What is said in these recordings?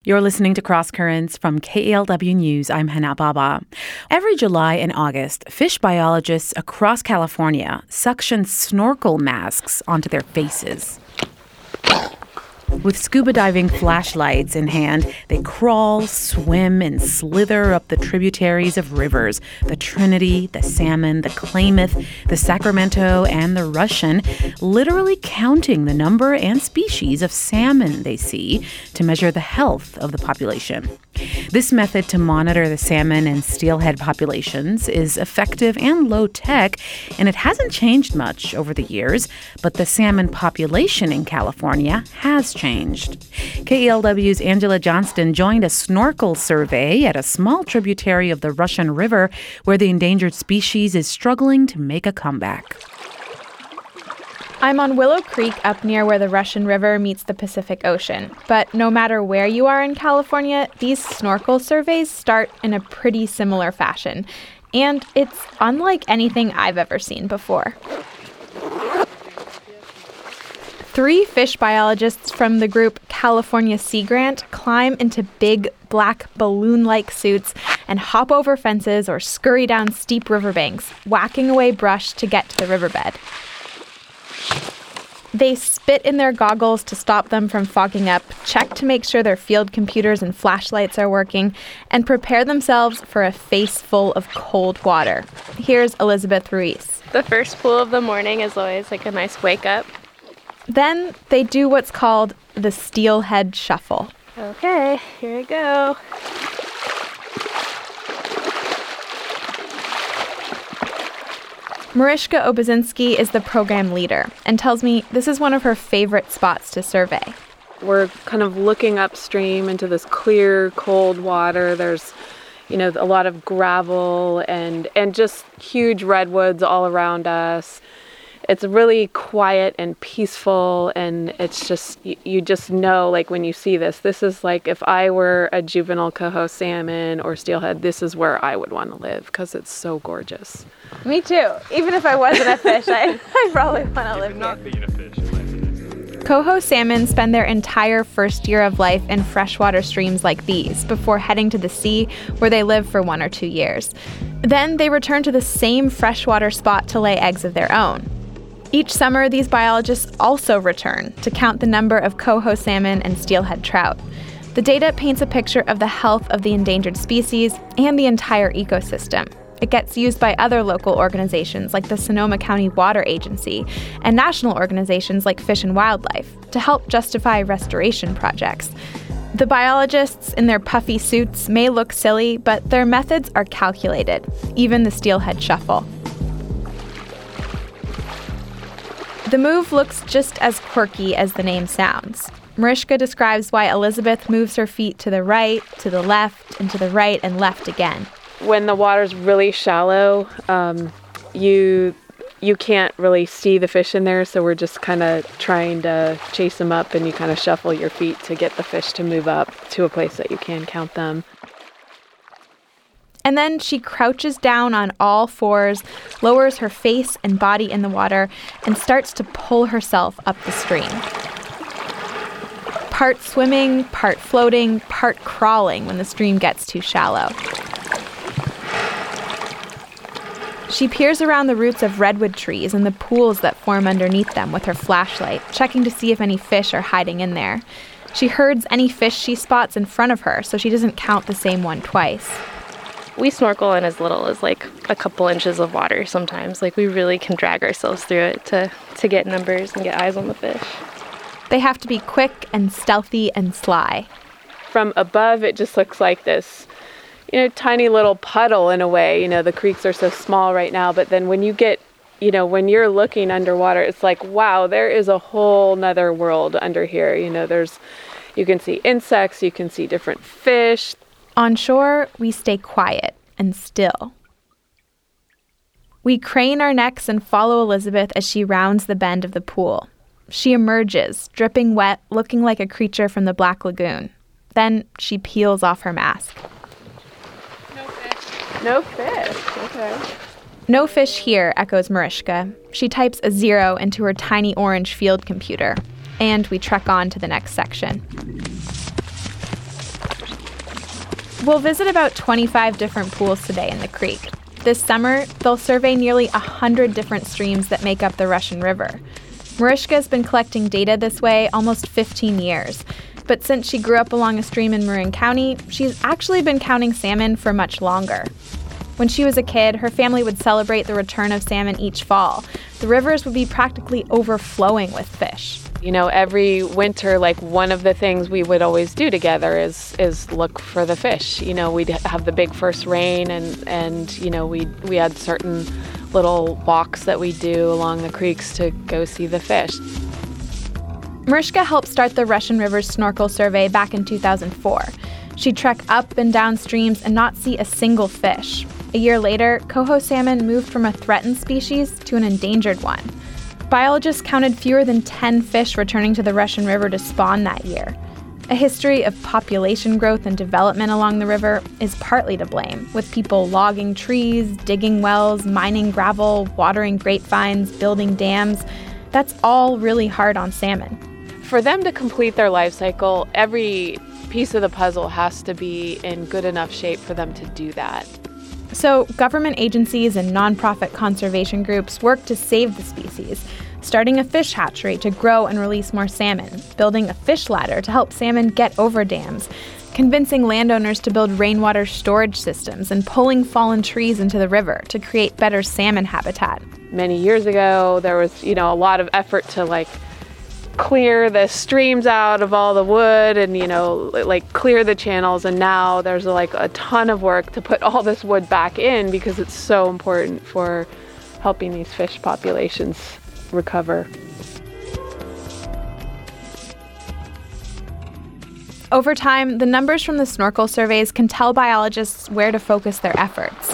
You're listening to Cross Currents from KALW News. I'm Hana Baba. Every July and August, fish biologists across California suction snorkel masks onto their faces. With scuba diving flashlights in hand, they crawl, swim, and slither up the tributaries of rivers, the Trinity, the Salmon, the Klamath, the Sacramento, and the Russian, literally counting the number and species of salmon they see to measure the health of the population. This method to monitor the salmon and steelhead populations is effective and low-tech, and it hasn't changed much over the years, but the salmon population in California has changed. KALW's Angela Johnston joined a snorkel survey at a small tributary of the Russian River where the endangered species is struggling to make a comeback. I'm on Willow Creek up near where the Russian River meets the Pacific Ocean. But no matter where you are in California, these snorkel surveys start in a pretty similar fashion. And it's unlike anything I've ever seen before. 3 fish biologists from the group California Sea Grant climb into big, black, balloon-like suits and hop over fences or scurry down steep riverbanks, whacking away brush to get to the riverbed. They spit in their goggles to stop them from fogging up, check to make sure their field computers and flashlights are working, and prepare themselves for a face full of cold water. Here's Elizabeth Ruiz. The first pool of the morning is always like a nice wake up. Then they do what's called the steelhead shuffle. Okay, here we go. Mariska Obozinski is the program leader and tells me this is one of her favorite spots to survey. We're kind of looking upstream into this clear, cold water. There's, a lot of gravel and just huge redwoods all around us. It's really quiet and peaceful, and it's just, you just know, like when you see this is like if I were a juvenile coho salmon or steelhead, this is where I would want to live because it's so gorgeous. Me too. Even if I wasn't a fish, I'd probably want to live here. Not being a fish. Coho salmon spend their entire first year of life in freshwater streams like these before heading to the sea, where they live for 1 or 2 years. Then they return to the same freshwater spot to lay eggs of their own. Each summer, these biologists also return to count the number of coho salmon and steelhead trout. The data paints a picture of the health of the endangered species and the entire ecosystem. It gets used by other local organizations like the Sonoma County Water Agency and national organizations like Fish and Wildlife to help justify restoration projects. The biologists in their puffy suits may look silly, but their methods are calculated, even the steelhead shuffle. The move looks just as quirky as the name sounds. Mariska describes why Elizabeth moves her feet to the right, to the left, and to the right and left again. When the water's really shallow, you can't really see the fish in there, so we're just kind of trying to chase them up, and you kind of shuffle your feet to get the fish to move up to a place that you can count them. And then she crouches down on all fours, lowers her face and body in the water, and starts to pull herself up the stream. Part swimming, part floating, part crawling when the stream gets too shallow. She peers around the roots of redwood trees and the pools that form underneath them with her flashlight, checking to see if any fish are hiding in there. She herds any fish she spots in front of her so she doesn't count the same one twice. We snorkel in as little as like a couple inches of water sometimes. Like we really can drag ourselves through it to get numbers and get eyes on the fish. They have to be quick and stealthy and sly. From above, it just looks like this, tiny little puddle in a way. The creeks are so small right now, but then when you get, when you're looking underwater, it's like, wow, there is a whole nother world under here. You can see insects, you can see different fish. On shore, we stay quiet and still. We crane our necks and follow Elizabeth as she rounds the bend of the pool. She emerges, dripping wet, looking like a creature from the Black Lagoon. Then she peels off her mask. No fish. No fish. Okay. No fish here, echoes Mariska. She types a 0 into her tiny orange field computer. And we trek on to the next section. We'll visit about 25 different pools today in the creek. This summer, they'll survey nearly 100 different streams that make up the Russian River. Mariska has been collecting data this way almost 15 years. But since she grew up along a stream in Marin County, she's actually been counting salmon for much longer. When she was a kid, her family would celebrate the return of salmon each fall. The rivers would be practically overflowing with fish. You know, every winter, like one of the things we would always do together is look for the fish. You know, we'd have the big first rain and you know, we had certain little walks that we do along the creeks to go see the fish. Mariska helped start the Russian River Snorkel Survey back in 2004. She'd trek up and down streams and not see a single fish. A year later, coho salmon moved from a threatened species to an endangered one. Biologists counted fewer than 10 fish returning to the Russian River to spawn that year. A history of population growth and development along the river is partly to blame, with people logging trees, digging wells, mining gravel, watering grapevines, building dams. That's all really hard on salmon. For them to complete their life cycle, every piece of the puzzle has to be in good enough shape for them to do that. So government agencies and nonprofit conservation groups work to save the species, starting a fish hatchery to grow and release more salmon, building a fish ladder to help salmon get over dams, convincing landowners to build rainwater storage systems, and pulling fallen trees into the river to create better salmon habitat. Many years ago, there was, you know, a lot of effort to clear the streams out of all the wood and, you know, clear the channels. And now there's a ton of work to put all this wood back in because it's so important for helping these fish populations recover. Over time, the numbers from the snorkel surveys can tell biologists where to focus their efforts.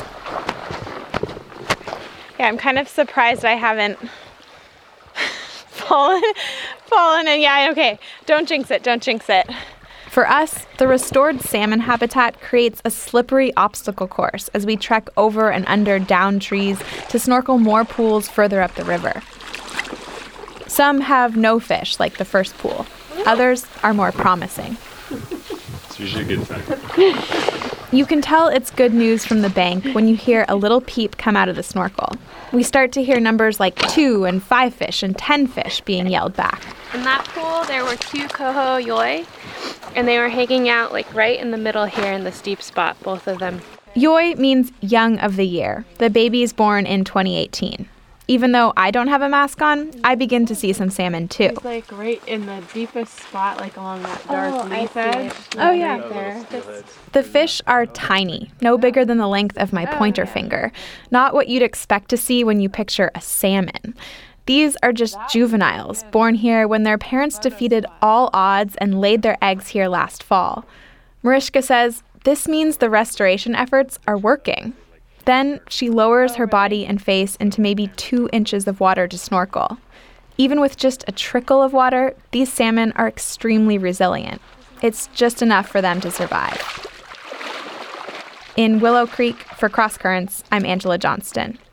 Yeah, I'm kind of surprised I haven't fallen and yeah, okay. Don't jinx it. For us, the restored salmon habitat creates a slippery obstacle course as we trek over and under downed trees to snorkel more pools further up the river. Some have no fish, like the first pool. Others are more promising. It's usually a good sign. You can tell it's good news from the bank when you hear a little peep come out of the snorkel. We start to hear numbers like 2 and 5 fish and 10 fish being yelled back. In that pool, there were 2 coho yoi, and they were hanging out right in the middle here in the steep spot, both of them. Yoi means young of the year. The baby's born in 2018. Even though I don't have a mask on, I begin to see some salmon too. It's right in the deepest spot, along that dark leaf edge. Oh yeah, there. The fish are tiny, no bigger than the length of my pointer finger. Not what you'd expect to see when you picture a salmon. These are just juveniles, born here when their parents defeated all odds and laid their eggs here last fall. Mariska says this means the restoration efforts are working. Then she lowers her body and face into maybe 2 inches of water to snorkel. Even with just a trickle of water, these salmon are extremely resilient. It's just enough for them to survive. In Willow Creek, for Cross Currents, I'm Angela Johnston.